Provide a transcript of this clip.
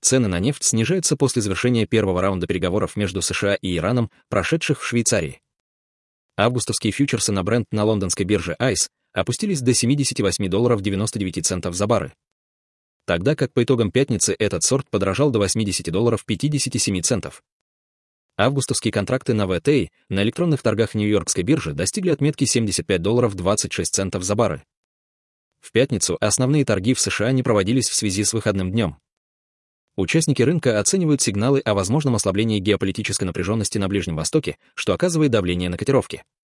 Цены на нефть снижаются после завершения первого раунда переговоров между США и Ираном, прошедших в Швейцарии. Августовские фьючерсы на Brent на лондонской бирже ICE опустились до $78.99 за баррель, тогда как по итогам пятницы этот сорт подорожал до $80.57. Августовские контракты на WTI на электронных торгах Нью-Йоркской биржи достигли отметки $75.26 за баррель. В пятницу основные торги в США не проводились в связи с выходным днем. Участники рынка оценивают сигналы о возможном ослаблении геополитической напряженности на Ближнем Востоке, что оказывает давление на котировки.